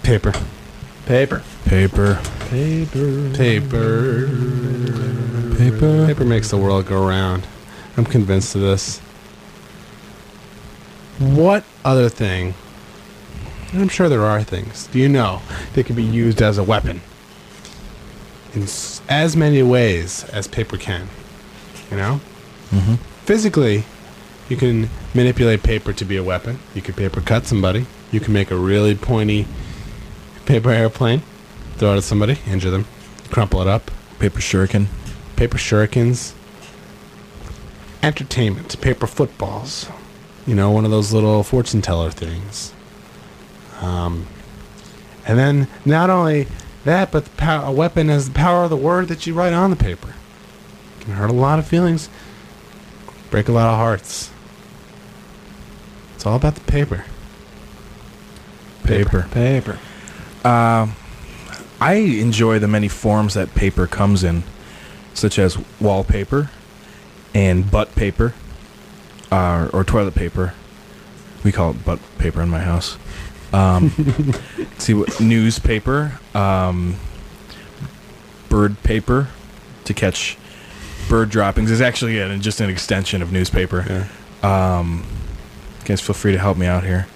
Paper. Paper. Paper. Paper. Paper. Paper. Paper makes the world go round. I'm convinced of this. What other thing, and I'm sure there are things, do you know that can be used as a weapon in as many ways as paper can? You know? Mm-hmm. Physically, you can manipulate paper to be a weapon. You can paper cut somebody. You can make a really pointy paper airplane, throw it at somebody, injure them, crumple it up. Paper shuriken. Paper shurikens. Entertainment, paper footballs. You know, one of those little fortune teller things. And then not only that, but a weapon has the power of the word that you write on the paper. It can hurt a lot of feelings, break a lot of hearts. It's all about the paper. Paper. Paper. I enjoy the many forms that paper comes in, such as wallpaper and butt paper, or toilet paper. We call it butt paper in my house. See what newspaper, bird paper to catch bird droppings is actually just an extension of newspaper. Yeah. Guys, feel free to help me out here.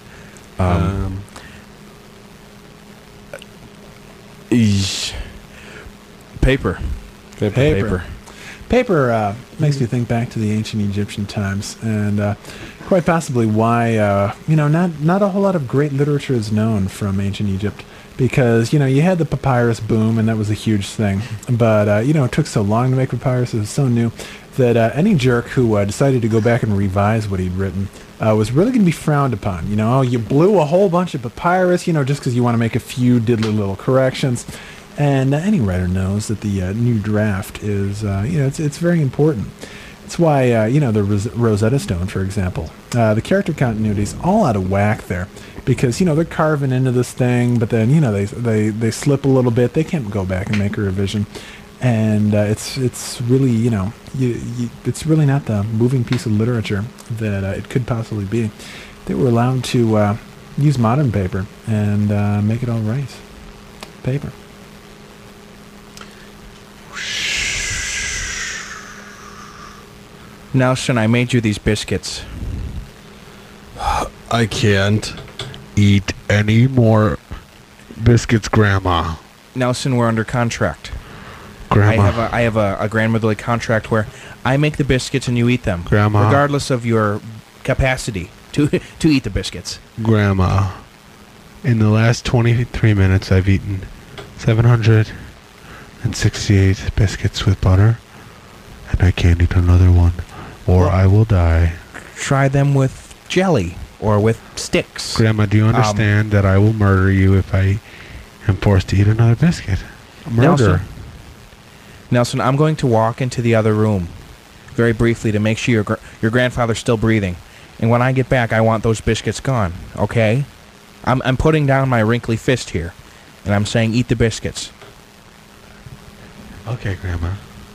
Paper. Paper. Paper makes me think back to the ancient Egyptian times, and quite possibly why not a whole lot of great literature is known from ancient Egypt, because you had the papyrus boom, and that was a huge thing. But it took so long to make papyrus; it was so new that any jerk who decided to go back and revise what he'd written was really going to be frowned upon. You blew a whole bunch of papyrus, just because you want to make a few diddly little corrections. And any writer knows that the new draft is, it's very important. It's why, the Rosetta Stone, for example, the character continuity is all out of whack there. Because, they're carving into this thing, but then, they slip a little bit. They can't go back and make a revision. And it's really, it's really not the moving piece of literature that it could possibly be. They were allowed to use modern paper and make it all right. Paper. Nelson, I made you these biscuits. I can't eat any more biscuits, Grandma. Nelson, we're under contract. Grandma. I have a grandmotherly contract where I make the biscuits and you eat them. Grandma. Regardless of your capacity to eat the biscuits. Grandma, in the last 23 minutes, I've eaten 768 biscuits with butter, and I can't eat another one, or I will die. Try them with jelly or with sticks. Grandma, do you understand that I will murder you if I am forced to eat another biscuit? Murder. Nelson, I'm going to walk into the other room very briefly to make sure your grandfather's still breathing. And when I get back, I want those biscuits gone, okay? I'm putting down my wrinkly fist here, and I'm saying eat the biscuits. Okay, Grandma.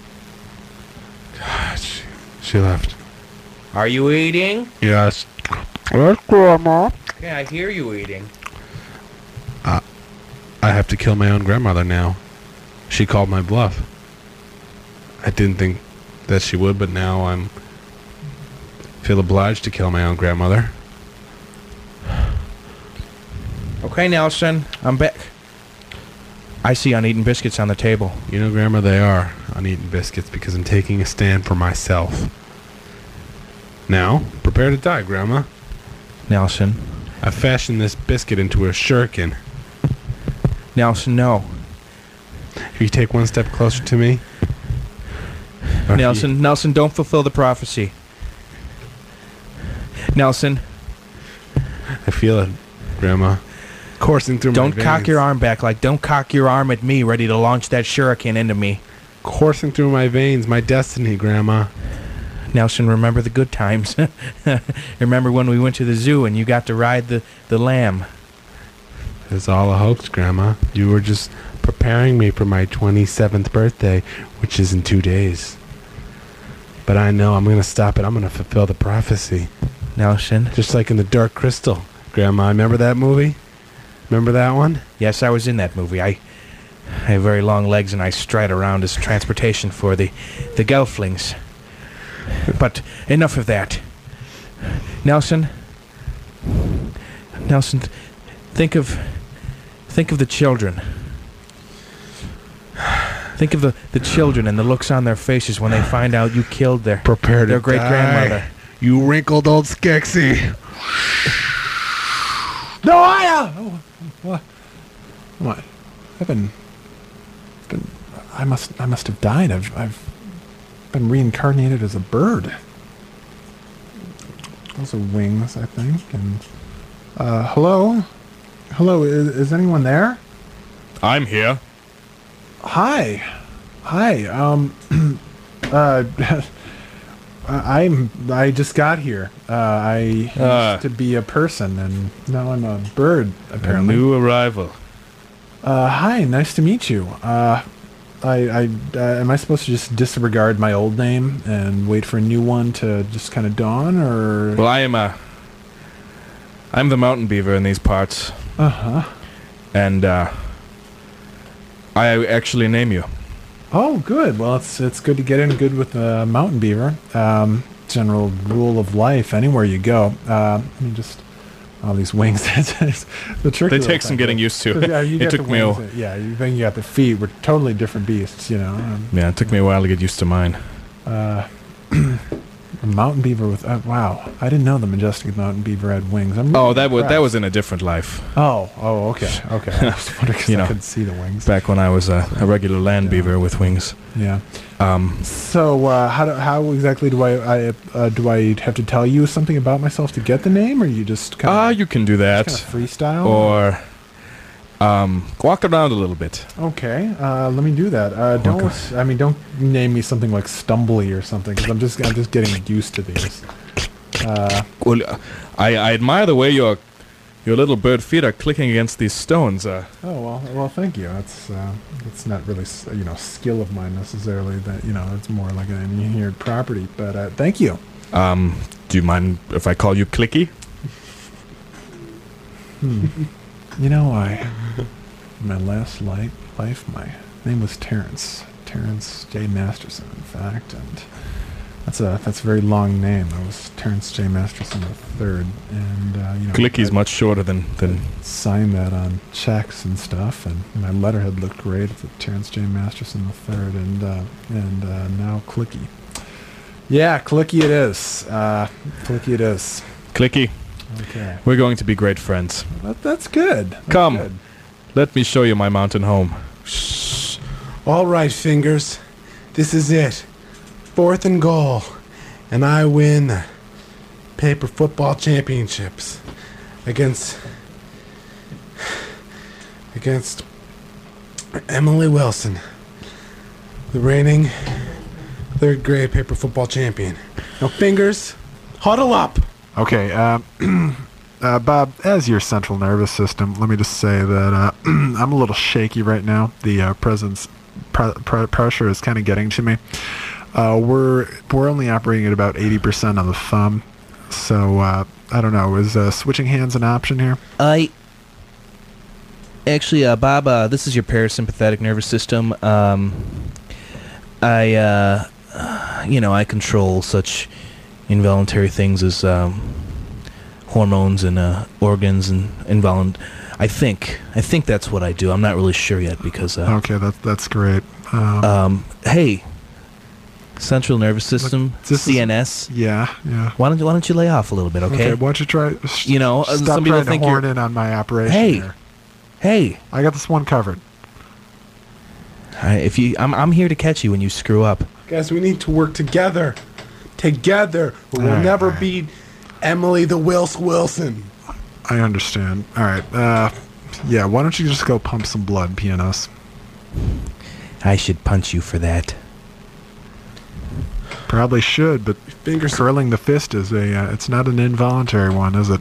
God, she left. Are you eating? Yes. Yes, Grandma. Yeah, I hear you eating. I have to kill my own grandmother now. She called my bluff. I didn't think that she would, but now I'm feel obliged to kill my own grandmother. Okay, Nelson, I'm back. I see uneaten biscuits on the table. You know, Grandma, they are uneaten biscuits because I'm taking a stand for myself. Now, prepare to die, Grandma. Nelson. I fashioned this biscuit into a shuriken. Nelson, no. If you take one step closer to me... Nelson, don't fulfill the prophecy. Nelson. I feel it, Grandma. Coursing through my veins. Don't cock your arm back don't cock your arm at me ready to launch that shuriken into me. Coursing through my veins, my destiny, Grandma. Nelson, remember the good times. Remember when we went to the zoo and you got to ride the lamb. It's all a hoax, Grandma. You were just preparing me for my 27th birthday, which is in 2 days. But I know I'm going to stop it. I'm going to fulfill the prophecy. Nelson. Just like in The Dark Crystal. Grandma, remember that movie? Remember that one? Yes, I was in that movie. I have very long legs and I stride around as transportation for the Gelflings. But enough of that. Nelson, think of the children. Think of the children and the looks on their faces when they find out you killed their great-grandmother. You wrinkled old Skeksis. No, what? What? I must have died. I've been reincarnated as a bird. Those are wings, I think. And hello, is anyone there? I'm here. Hi. I just got here. I used to be a person, and now I'm a bird. Apparently, A new arrival. hi. Nice to meet you. Am I supposed to just disregard my old name and wait for a new one to just kind of dawn, or? Well, I'm the mountain beaver in these parts. And I actually name you. Oh, good. Well, it's good to get in good with the mountain beaver. General rule of life anywhere you go. Just all these wings. The trick. They take some getting used to. Yeah, It took me a Yeah, then you got the feet. We're totally different beasts, you know. Yeah, it took me a while to get used to mine. A mountain beaver with wow! I didn't know the majestic mountain beaver had wings. I'm really That impressed. was in a different life. Oh, okay. I was wondering 'cause You know, I couldn't see the wings. Back when I was a regular land beaver with wings. Yeah. So how exactly do I have to tell you something about myself to get the name, or you just kind of You can do that, freestyle? or walk around a little bit. Okay, let me do that. Don't name me something like Stumbly or something, because I'm just getting used to these. Well, I admire the way your little bird feet are clicking against these stones. Well, thank you. It's not really skill of mine necessarily. That it's more like an inherent property. But thank you. Do you mind if I call you Clicky? In my last life, my name was Terrence J. Masterson, in fact, and that's a very long name. I was Terrence J. Masterson III, and Clicky's much shorter than. Signed that on checks and stuff, and my letterhead looked great. It's a Terrence J. Masterson III, and now Clicky. Yeah, Clicky it is. Clicky it is. Clicky, Okay, we're going to be great friends. that's good. That's Come. good. Let me show you my mountain home. Shh. All right, Fingers. This is it. 4th and goal. And I win the paper football championships against Emily Wilson, the reigning 3rd grade paper football champion. Now, Fingers, huddle up. Okay, Bob, as your central nervous system, let me just say that I'm a little shaky right now. The pressure is kind of getting to me. We're only operating at about 80% on the thumb, so I don't know. Is switching hands an option here? Actually, Bob, this is your parasympathetic nervous system. I control such involuntary things as hormones and organs and I think that's what I do. I'm not really sure yet because. Okay, that's great. Hey, central nervous system, CNS. Yeah. Why don't you lay off a little bit, okay? Why don't you try? Some stop people trying think to horn you're. in on my operation. Hey, I got this one covered. I'm here to catch you when you screw up. Guys, we need to work together. Together. Or we'll never beat Emily the Wilson. I understand. All right. Yeah, why don't you just go pump some blood, PNS? I should punch you for that. Probably should, but Fingers. curling the fist is it's not an involuntary one, is it?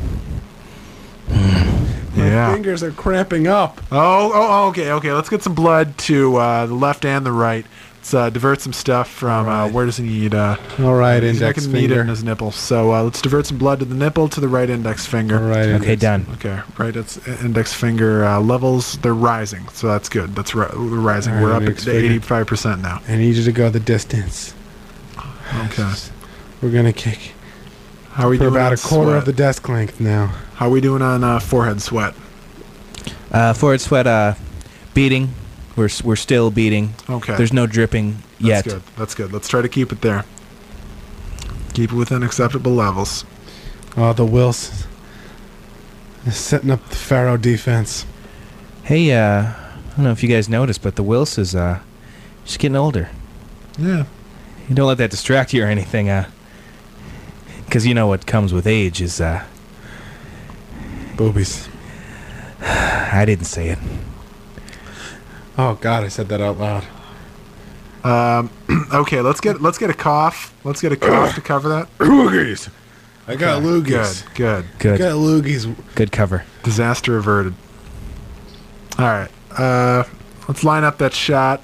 My fingers are cramping up. Oh, okay. Let's get some blood to the left and the right. Let's divert some stuff from All right. where does he need? All right, He's not index gonna need it in finger. his nipple. So let's divert some blood to the nipple to the right index finger. All right. Okay, index. done. Okay, right. It's index finger levels. They're rising, so that's good. That's we're rising. All right, We're up index at finger. 85% now. I need you to go the distance. Okay. We're gonna kick. How are we We're doing? about on a quarter sweat? of the desk length now. How are we doing on forehead sweat? Forward sweat, beating. We're still beating. Okay. There's no dripping yet. That's good. That's good. Let's try to keep it there. Keep it within acceptable levels. Oh, the Wills is setting up the Pharaoh defense. Hey, I don't know if you guys noticed, but the Wills is she's getting older. Yeah. You don't let that distract you or anything, because you know what comes with age is Boobies. I didn't say it. Oh God, I said that out loud. Okay. Let's get a cough. Let's get a cough to cover that. Loogies. I got Okay, loogies. Good. I Good. got loogies. Good cover. Disaster averted. All right. Let's line up that shot.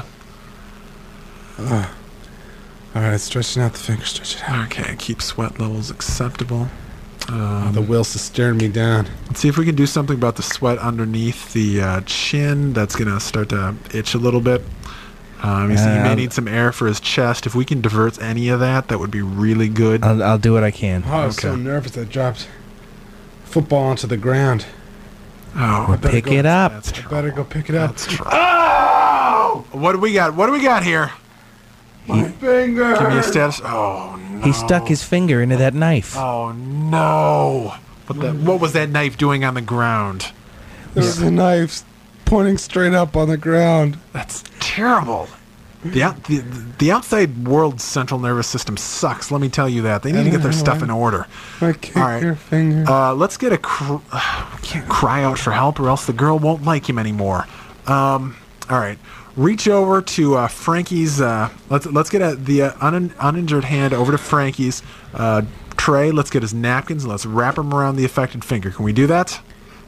All right, stretching out the finger. Stretch it out. Okay. Keep sweat levels acceptable. Oh, the Wills is staring me down. Let's see if we can do something about the sweat underneath the chin. That's going to start to itch a little bit. He may need some air for his chest. If we can divert any of that, that would be really good. I'll do what I can. Oh, I was so Okay. nervous I dropped football onto the ground. Oh, Well, pick it up. that's I better go pick it up. That's true. Oh! What do we got? What do we got here? My finger. Give me a status. Oh, no. He stuck his finger into that knife. Oh, no. What was that knife doing on the ground? There's a knife pointing straight up on the ground. That's terrible. The outside world's central nervous system sucks. Let me tell you that. They need to get their stuff in order. I kicked All right. your finger. Let's get we can't cry out for help, or else the girl won't like him anymore. All right. Reach over to Frankie's. Let's get the uninjured hand over to Frankie's tray. Let's get his napkins and let's wrap them around the affected finger. Can we do that?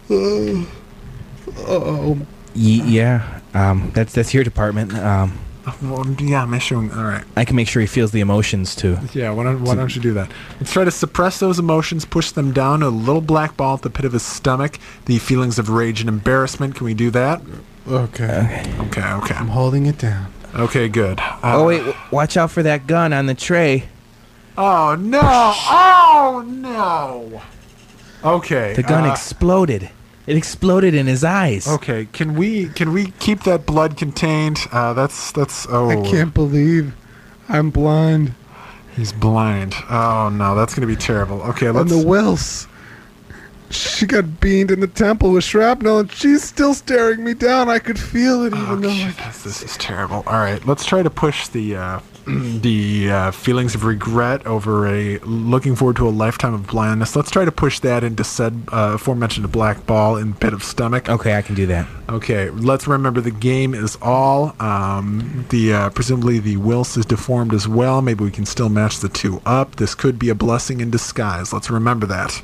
Oh, Yeah. That's your department. Well, yeah, I'm issuing. All right. I can make sure he feels the emotions too. Yeah, why don't you do that? Let's try to suppress those emotions, push them down to a little black ball at the pit of his stomach. The feelings of rage and embarrassment. Can we do that? okay. Okay. I'm holding it down. Okay, good. Oh wait, watch out for that gun on the tray. Oh, no. Oh, no. Okay. The gun exploded. It exploded in his eyes. Okay, can we keep that blood contained? That's oh. I can't believe I'm blind. He's blind. Oh no, that's gonna be terrible. Okay, And let's. the Wills. She got beamed in the temple with shrapnel, and she's still staring me down. I could feel it, even though I This is terrible. All right, let's try to push the feelings of regret over looking forward to a lifetime of blindness. Let's try to push that into said aforementioned black ball in pit of stomach. Okay, I can do that. Okay, let's remember the game is all. Presumably the Wills is deformed as well. Maybe we can still match the two up. This could be a blessing in disguise. Let's remember that.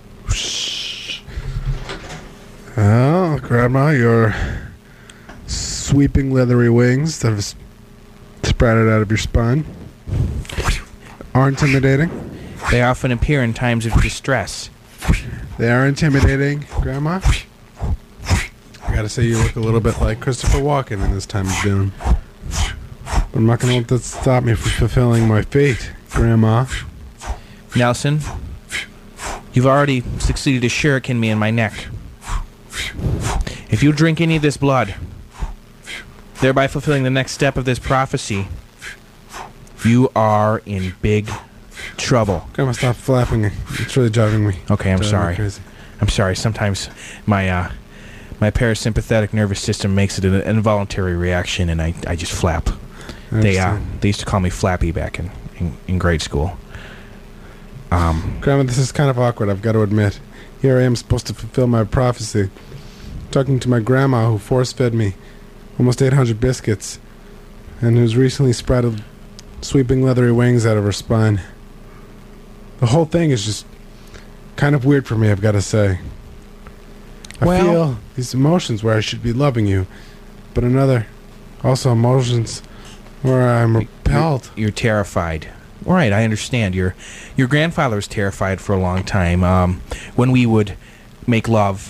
Oh, Grandma, your sweeping leathery wings that have sprouted out of your spine are intimidating. They often appear in times of distress. They are intimidating, Grandma. I gotta say, you look a little bit like Christopher Walken in this time of doom. But I'm not gonna let that stop me from fulfilling my fate, Grandma. Nelson, you've already succeeded to shuriken me in my neck. If you drink any of this blood, thereby fulfilling the next step of this prophecy, you are in big trouble. Grandma, stop flapping. It's really driving me. Okay, I'm driving me sorry. crazy. I'm sorry. Sometimes my parasympathetic nervous system makes it an involuntary reaction, and I just flap. I They understand. used to call me Flappy back in grade school. Grandma, this is kind of awkward, I've got to admit. Here I am supposed to fulfill my prophecy. Talking to my grandma who force-fed me almost 800 biscuits and who's recently sprouted sweeping leathery wings out of her spine. The whole thing is just kind of weird for me, I've got to say. I feel these emotions where I should be loving you, but also emotions Or I'm repelled. You're terrified. All right, I understand. Your grandfather was terrified for a long time. When we would make love,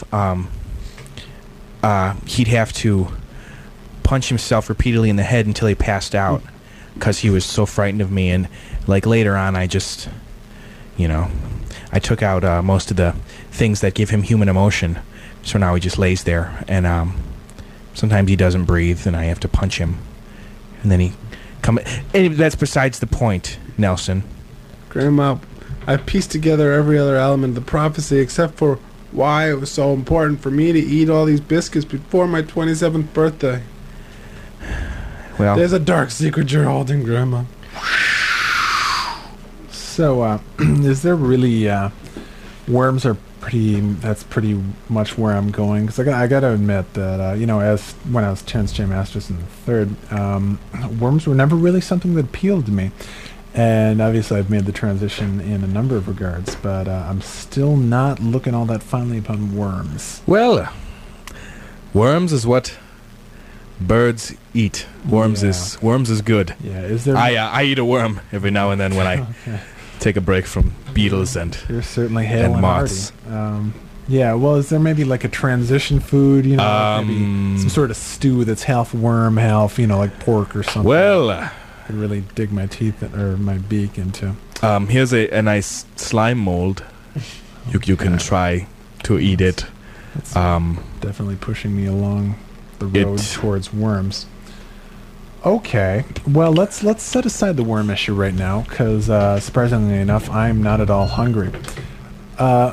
he'd have to punch himself repeatedly in the head until he passed out because he was so frightened of me. And like later on, I just, I took out most of the things that give him human emotion. So now he just lays there, and sometimes he doesn't breathe, and I have to punch him, and then he come. And that's besides the point, Nelson. Grandma, I pieced together every other element of the prophecy except for why it was so important for me to eat all these biscuits before my 27th birthday. Well, There's a dark secret you're holding, Grandma. So, is there really worms are pretty? That's pretty much where I'm going, because I got to admit that as when I was Terrence J. Masterson III, worms were never really something that appealed to me. And obviously, I've made the transition in a number of regards, but I'm still not looking all that fondly upon worms. well, worms is what birds eat. Worms Yeah. is good. Yeah, is there? I eat a worm every now and then when I Okay. take a break from beetles and You're certainly hale and and moths. hearty. Yeah, well, is there maybe like a transition food? Like maybe some sort of stew that's half worm, half like pork or something. well. I could really dig my teeth or my beak into. Here's a nice slime mold. You can try to eat it. That's Um, definitely pushing me along the road It- towards worms. Okay, well let's set aside the worm issue right now, because surprisingly enough, I'm not at all hungry. Are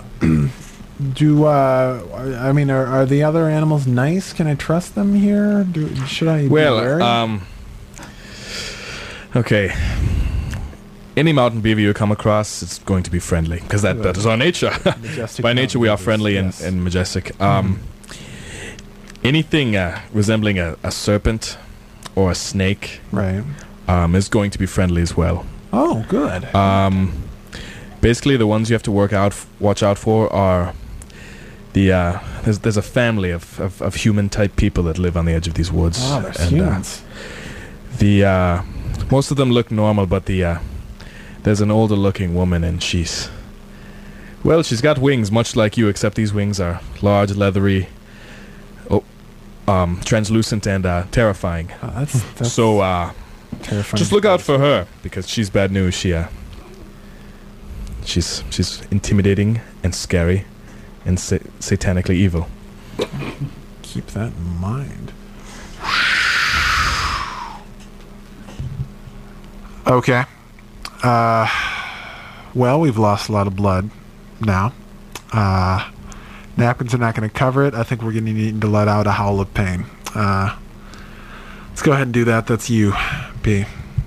the other animals nice? Can I trust them here? Should I? be wary? well, okay. Any mountain beaver you come across, it's going to be friendly because that is our nature. Majestic By nature, we are mountain friendly beavers, yes. and majestic. Anything resembling a serpent or a snake Right. is going to be friendly as well. Oh, good. Basically, the ones you have to watch out for are the there's a family of human type people that live on the edge of these woods. Oh, there's And, humans. the most of them look normal, but there's an older looking woman, and she's got wings much like you, except these wings are large, leathery, translucent, and terrifying. That's So terrifying. just look out for her, because she's bad news. She's intimidating and scary and satanically evil. Keep that in mind. Okay. Well, we've lost a lot of blood now. Napkins are not going to cover it. I think we're going to need to let out a howl of pain. Let's go ahead and do that. That's you, P.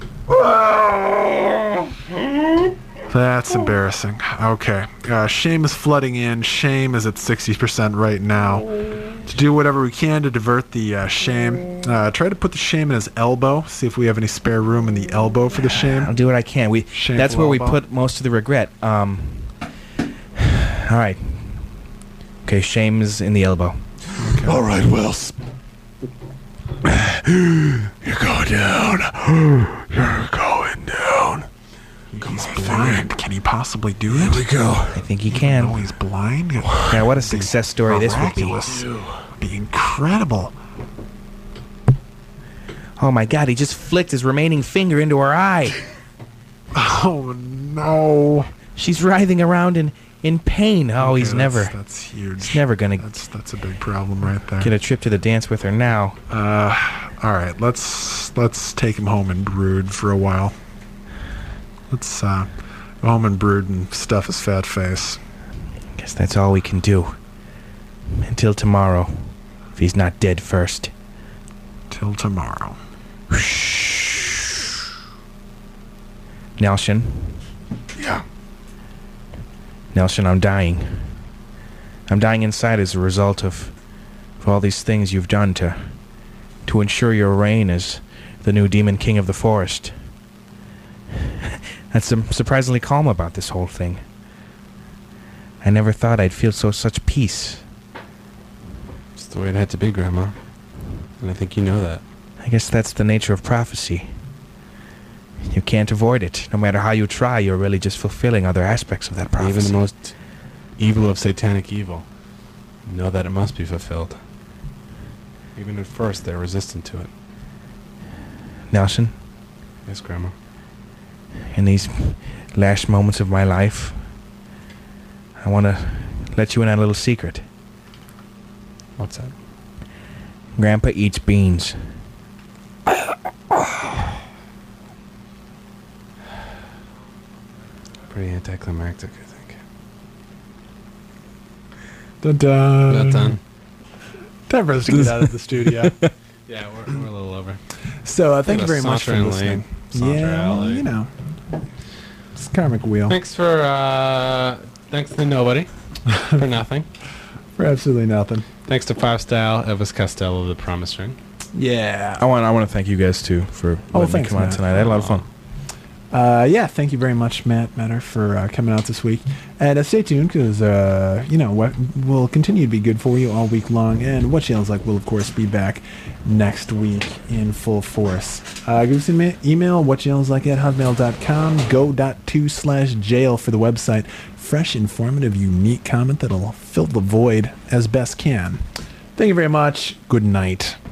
That's embarrassing. Okay. Shame is flooding in. Shame is at 60% right now. To do whatever we can to divert the shame. Try to put the shame in his elbow. See if we have any spare room in the elbow for the shame. I'll do what I can. Shameful That's where we elbow. put most of the regret. All right. Okay, shame is in the elbow. Okay. All right, Wills. You're going down. You're going down. He's blind. Can he possibly do it? Here we go. I think he can. Oh, he's blind? Yeah, what a success story this would be. Miraculous. Would be incredible. Oh my god, he just flicked his remaining finger into her eye. Oh, no. She's writhing around in pain. Oh, Okay, he's never That's huge. he's never gonna That's a big problem right there. get a trip to the dance with her now. All right, let's take him home and brood for a while. Let's go home and brood and stuff his fat face. Guess that's all we can do. Until tomorrow. If he's not dead first. Till tomorrow. Nelson. Yeah. Nelson, I'm dying. I'm dying inside as a result of all these things you've done to ensure your reign as the new demon king of the forest. That's surprisingly calm about this whole thing. I never thought I'd feel such peace. It's the way it had to be, Grandma. And I think you know that. I guess that's the nature of prophecy. You can't avoid it. No matter how you try, you're really just fulfilling other aspects of that prophecy. Even the most evil of satanic evil know that it must be fulfilled. Even at first, they're resistant to it. Nelson, Yes, Grandma. in these last moments of my life, I want to let you in on a little secret. What's that? Grandpa eats beans. Pretty anticlimactic, I think. Dun-dun. Done. Time for us to get out of the studio. Yeah, we're a little over. So thank you very much for Sauntering listening. Saunter Yeah, well, alley. you know, it's karmic wheel. Thanks to nobody for nothing. For absolutely nothing. Thanks to Five Style, Elvis Costello, The Promise Ring. Yeah. I want to thank you guys too for letting me thanks, come on Matt. tonight. I had a lot of fun. Yeah, thank you very much, Matt Matter, for coming out this week. And stay tuned, because, what will continue to be good for you all week long. And What Yells Like will, of course, be back next week in full force. Give us an email, whatyellslike@hotmail.com, go.to/jail for the website. Fresh, informative, unique comment that'll fill the void as best can. Thank you very much. Good night.